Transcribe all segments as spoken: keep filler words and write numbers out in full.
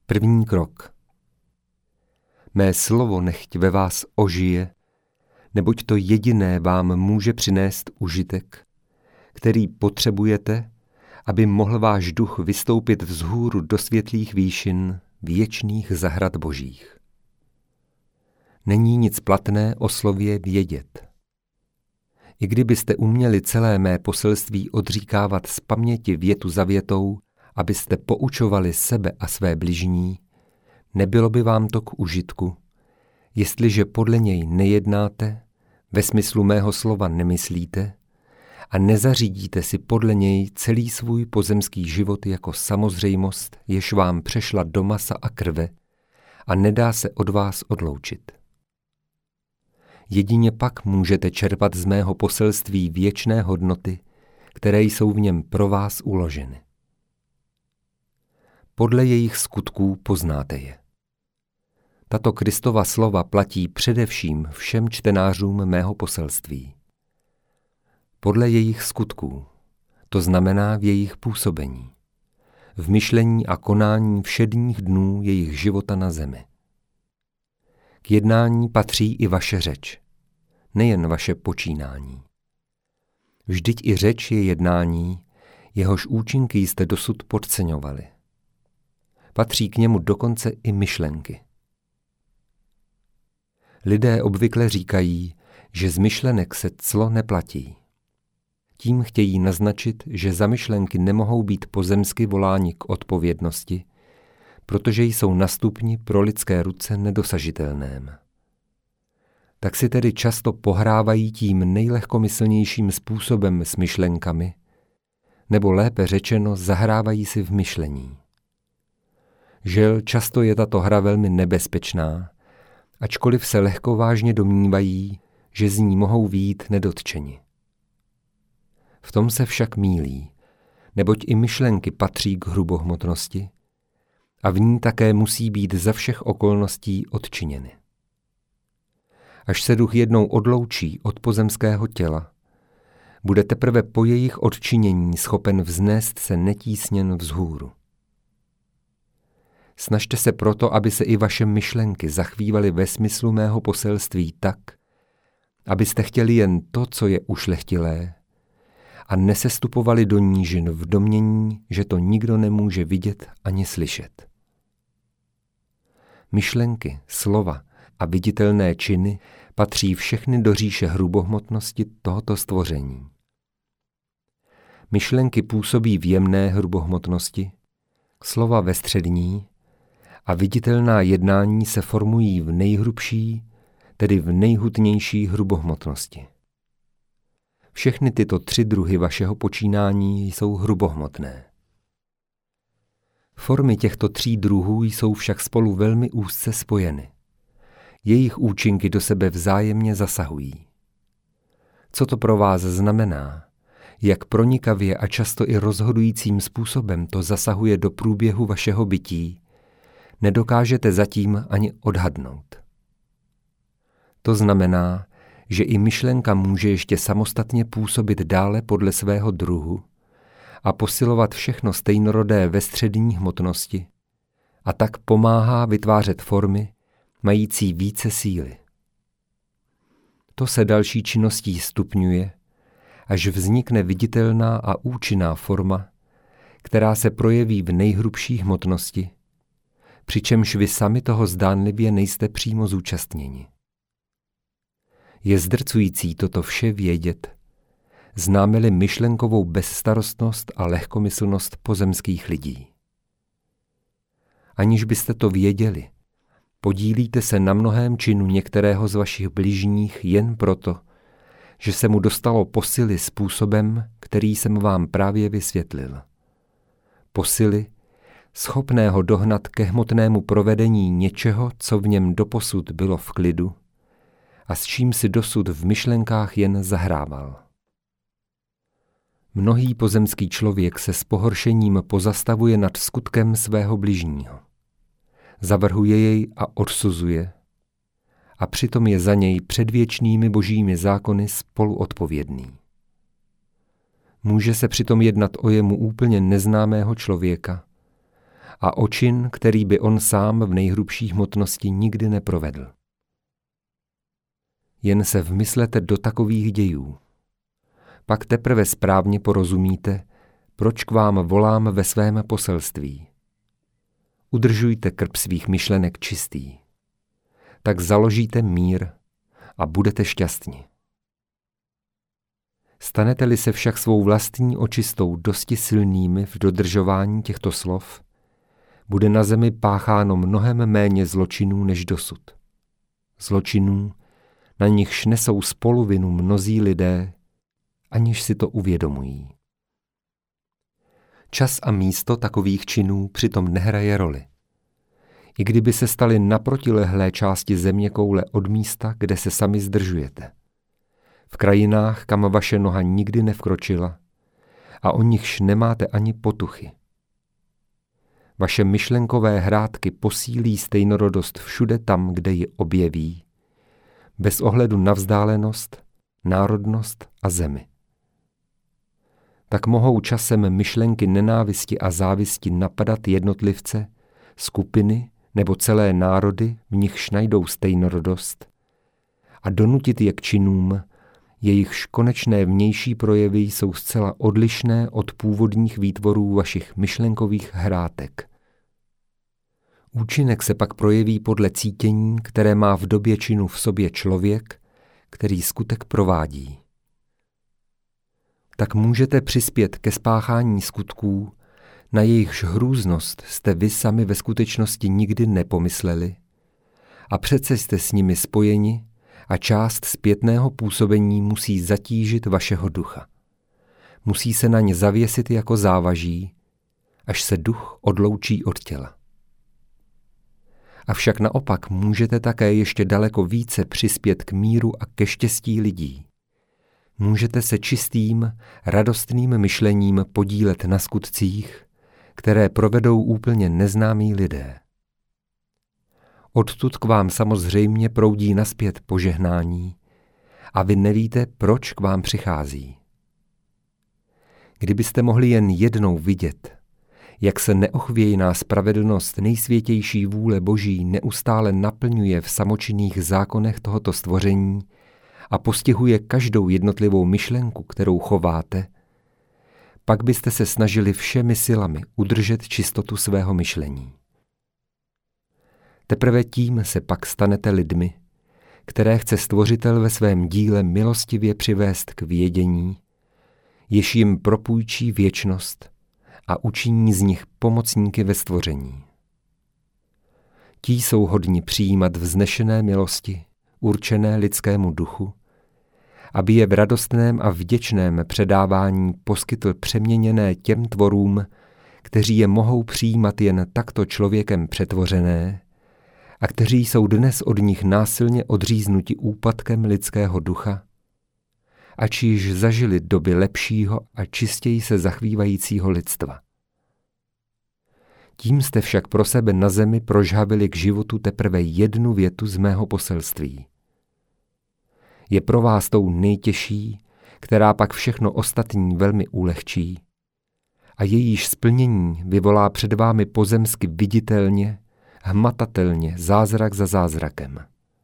První krok. Mé slovo nechť ve vás ožije, neboť to jediné vám může přinést užitek, který potřebujete, aby mohl váš duch vystoupit vzhůru do světlých výšin věčných zahrad božích. Není nic platné o slově vědět. I kdybyste uměli celé mé poselství odříkávat z paměti větu za větou, abyste poučovali sebe a své bližní, nebylo by vám to k užitku, jestliže podle něj nejednáte, ve smyslu mého slova nemyslíte a nezařídíte si podle něj celý svůj pozemský život jako samozřejmost, jež vám přešla do masa a krve a nedá se od vás odloučit. Jedině pak můžete čerpat z mého poselství věčné hodnoty, které jsou v něm pro vás uloženy. Podle jejich skutků poznáte je. Tato Kristova slova platí především všem čtenářům mého poselství. Podle jejich skutků, to znamená v jejich působení, v myšlení a konání všedních dnů jejich života na zemi. K jednání patří i vaše řeč, nejen vaše počínání. Vždyť i řeč je jednání, jehož účinky jste dosud podceňovali. Patří k němu dokonce i myšlenky. Lidé obvykle říkají, že z myšlenek se clo neplatí. Tím chtějí naznačit, že za myšlenky nemohou být pozemsky voláni k odpovědnosti, protože jsou na stupni pro lidské ruce nedosažitelném. Tak si tedy často pohrávají tím nejlehkomyslnějším způsobem s myšlenkami, nebo lépe řečeno zahrávají si v myšlení. Žel často je tato hra velmi nebezpečná, ačkoliv se lehkovážně domnívají, že z ní mohou vyjít nedotčeni. V tom se však mýlí, neboť i myšlenky patří k hrubohmotnosti a v ní také musí být za všech okolností odčiněny. Až se duch jednou odloučí od pozemského těla, bude teprve po jejich odčinění schopen vznést se netísněn vzhůru. Snažte se proto, aby se i vaše myšlenky zachvívaly ve smyslu mého poselství tak, abyste chtěli jen to, co je ušlechtilé, a nesestupovali do nížin v domnění, že to nikdo nemůže vidět ani slyšet. Myšlenky, slova a viditelné činy patří všechny do říše hrubohmotnosti tohoto stvoření. Myšlenky působí v jemné hrubohmotnosti, slova ve střední a viditelná jednání se formují v nejhrubší, tedy v nejhutnější hrubohmotnosti. Všechny tyto tři druhy vašeho počínání jsou hrubohmotné. Formy těchto tří druhů jsou však spolu velmi úzce spojeny. Jejich účinky do sebe vzájemně zasahují. Co to pro vás znamená? Jak pronikavě a často i rozhodujícím způsobem to zasahuje do průběhu vašeho bytí, nedokážete zatím ani odhadnout. To znamená, že i myšlenka může ještě samostatně působit dále podle svého druhu a posilovat všechno stejnorodé ve střední hmotnosti a tak pomáhá vytvářet formy mající více síly. To se další činností stupňuje, až vznikne viditelná a účinná forma, která se projeví v nejhrubší hmotnosti, přičemž vy sami toho zdánlivě nejste přímo zúčastněni. Je zdrcující toto vše vědět, známe-li myšlenkovou bezstarostnost a lehkomyslnost pozemských lidí. Aniž byste to věděli, podílíte se na mnohém činu některého z vašich bližních jen proto, že se mu dostalo posily způsobem, který jsem vám právě vysvětlil. Posily, schopného dohnat ke hmotnému provedení něčeho, co v něm doposud bylo v klidu a s čím si dosud v myšlenkách jen zahrával. Mnohý pozemský člověk se s pohoršením pozastavuje nad skutkem svého bližního. Zavrhuje jej a odsuzuje, a přitom je za něj před věčnými božími zákony spoluodpovědný. Může se přitom jednat o jemu úplně neznámého člověka, a o čin, který by on sám v nejhrubší hmotnosti nikdy neprovedl. Jen se vmyslete do takových dějů. Pak teprve správně porozumíte, proč k vám volám ve svém poselství. Udržujte krb svých myšlenek čistý. Tak založíte mír a budete šťastní. Stanete-li se však svou vlastní očistou dosti silnými v dodržování těchto slov, bude na zemi pácháno mnohem méně zločinů než dosud. Zločinů, na nichž nesou spoluvinu mnozí lidé, aniž si to uvědomují. Čas a místo takových činů přitom nehraje roli. I kdyby se staly na protilehlé části zeměkoule od místa, kde se sami zdržujete. V krajinách, kam vaše noha nikdy nevkročila a o nichž nemáte ani potuchy. Vaše myšlenkové hrátky posílí stejnorodost všude tam, kde ji objeví, bez ohledu na vzdálenost, národnost a zemi. Tak mohou časem myšlenky nenávisti a závisti napadat jednotlivce, skupiny nebo celé národy, v nichž najdou stejnorodost, a donutit je k činům, jejichž konečné vnější projevy jsou zcela odlišné od původních výtvorů vašich myšlenkových hrátek. Účinek se pak projeví podle cítění, které má v době činu v sobě člověk, který skutek provádí. Tak můžete přispět ke spáchání skutků, na jejichž hrůznost jste vy sami ve skutečnosti nikdy nepomysleli, a přece jste s nimi spojeni a část zpětného působení musí zatížit vašeho ducha. Musí se na ně zavěsit jako závaží, až se duch odloučí od těla. Avšak naopak můžete také ještě daleko více přispět k míru a ke štěstí lidí. Můžete se čistým, radostným myšlením podílet na skutcích, které provedou úplně neznámí lidé. Odtud k vám samozřejmě proudí naspět požehnání a vy nevíte, proč k vám přichází. Kdybyste mohli jen jednou vidět, jak se neochvějná spravedlnost nejsvětější vůle Boží neustále naplňuje v samočinných zákonech tohoto stvoření a postihuje každou jednotlivou myšlenku, kterou chováte, pak byste se snažili všemi silami udržet čistotu svého myšlení. Teprve tím se pak stanete lidmi, které chce Stvořitel ve svém díle milostivě přivést k vědění, jež jim propůjčí věčnost a učiní z nich pomocníky ve stvoření. Tí jsou hodni přijímat vznešené milosti, určené lidskému duchu, aby je v radostném a vděčném předávání poskytl přeměněné těm tvorům, kteří je mohou přijímat jen takto člověkem přetvořené a kteří jsou dnes od nich násilně odříznuti úpadkem lidského ducha, ač již zažili doby lepšího a čistěji se zachvívajícího lidstva. Tím jste však pro sebe na zemi prožhavili k životu teprve jednu větu z mého poselství. Je pro vás tou nejtěžší, která pak všechno ostatní velmi ulehčí, a jejíž splnění vyvolá před vámi pozemsky viditelně, hmatatelně, zázrak za zázrakem.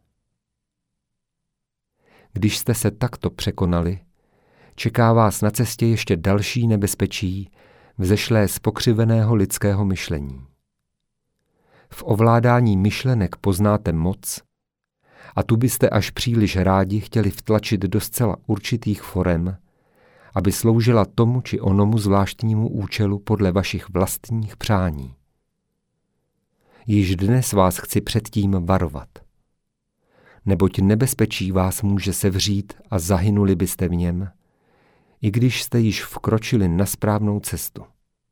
Když jste se takto překonali, čeká vás na cestě ještě další nebezpečí, vzešlé z pokřiveného lidského myšlení. V ovládání myšlenek poznáte moc, a tu byste až příliš rádi chtěli vtlačit do zcela určitých forem, aby sloužila tomu či onomu zvláštnímu účelu podle vašich vlastních přání. Již dnes vás chci předtím varovat. Neboť nebezpečí vás může sevřít a zahynuli byste v něm, i když jste již vkročili na správnou cestu.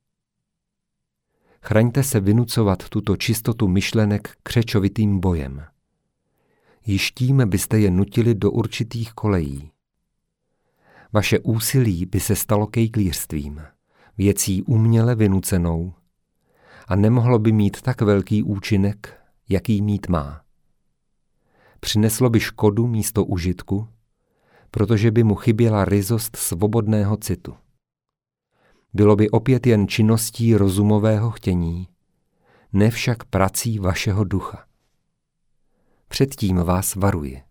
Chraňte se vynucovat tuto čistotu myšlenek křečovitým bojem. Již tím byste je nutili do určitých kolejí. Vaše úsilí by se stalo kejklířstvím, věcí uměle vynucenou, a nemohlo by mít tak velký účinek, jaký mít má. Přineslo by škodu místo užitku, protože by mu chyběla ryzost svobodného citu. Bylo by opět jen činností rozumového chtění ne však prací vašeho ducha. Předtím vás varuji.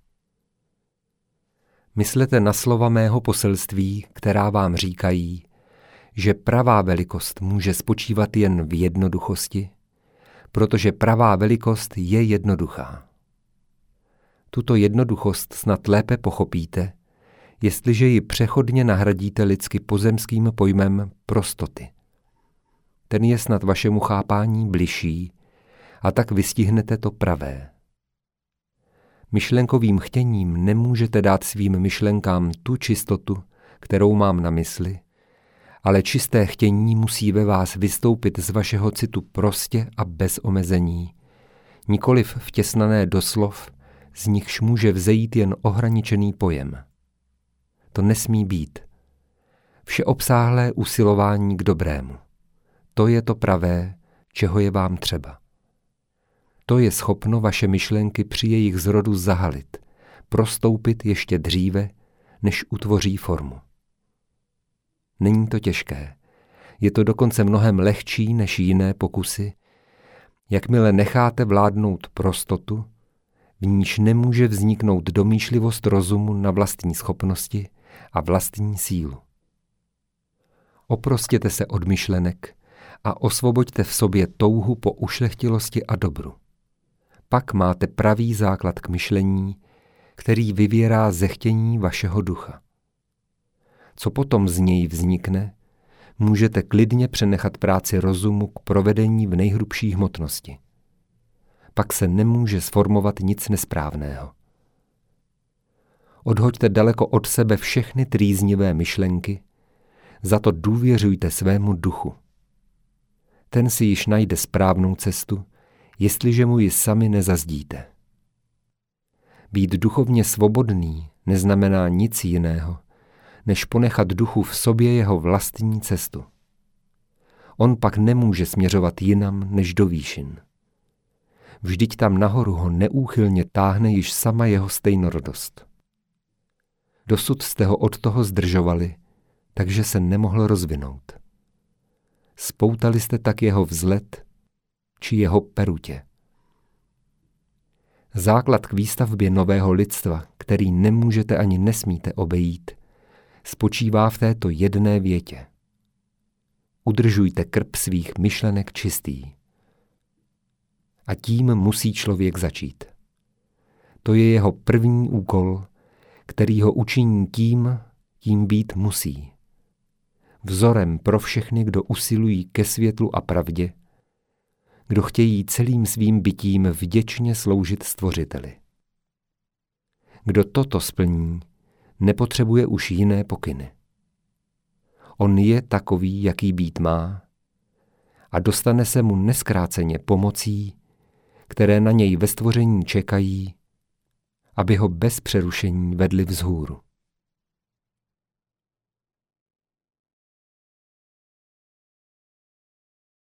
Myslete na slova mého poselství, která vám říkají, že pravá velikost může spočívat jen v jednoduchosti, protože pravá velikost je jednoduchá. Tuto jednoduchost snad lépe pochopíte, jestliže ji přechodně nahradíte lidsky pozemským pojmem prostoty. Ten je snad vašemu chápání bližší a tak vystihnete to pravé. Myšlenkovým chtěním nemůžete dát svým myšlenkám tu čistotu, kterou mám na mysli, ale čisté chtění musí ve vás vystoupit z vašeho citu prostě a bez omezení, nikoliv vtěsnané do slov, z nichž může vzejít jen ohraničený pojem. To nesmí být. Všeobsáhlé usilování k dobrému. To je to pravé, čeho je vám třeba. To je schopno vaše myšlenky při jejich zrodu zahalit, prostoupit ještě dříve, než utvoří formu. Není to těžké. Je to dokonce mnohem lehčí než jiné pokusy. Jakmile necháte vládnout prostotu, v níž nemůže vzniknout domýšlivost rozumu na vlastní schopnosti a vlastní sílu. Oprostěte se od myšlenek a osvoboďte v sobě touhu po ušlechtilosti a dobru. Pak máte pravý základ k myšlení, který vyvěrá ze chtění vašeho ducha. Co potom z něj vznikne, můžete klidně přenechat práci rozumu k provedení v nejhrubší hmotnosti. Pak se nemůže sformovat nic nesprávného. Odhoďte daleko od sebe všechny trýznivé myšlenky, za to důvěřujte svému duchu. Ten si již najde správnou cestu, jestliže mu ji sami nezazdíte. Být duchovně svobodný neznamená nic jiného, než ponechat duchu v sobě jeho vlastní cestu. On pak nemůže směřovat jinam než do výšin. Vždyť tam nahoru ho neúchylně táhne již sama jeho stejnorodost. Dosud jste ho od toho zdržovali, takže se nemohl rozvinout. Spoutali jste tak jeho vzlet či jeho perutě. Základ k výstavbě nového lidstva, který nemůžete ani nesmíte obejít, spočívá v této jedné větě. Udržujte krb svých myšlenek čistý. A tím musí člověk začít. To je jeho první úkol, který ho učiní tím, tím být musí. Vzorem pro všechny, kdo usilují ke světlu a pravdě, kdo chtějí celým svým bytím vděčně sloužit Stvořiteli. Kdo toto splní, nepotřebuje už jiné pokyny. On je takový, jaký být má, a dostane se mu nezkráceně pomocí, které na něj ve stvoření čekají, aby ho bez přerušení vedli vzhůru.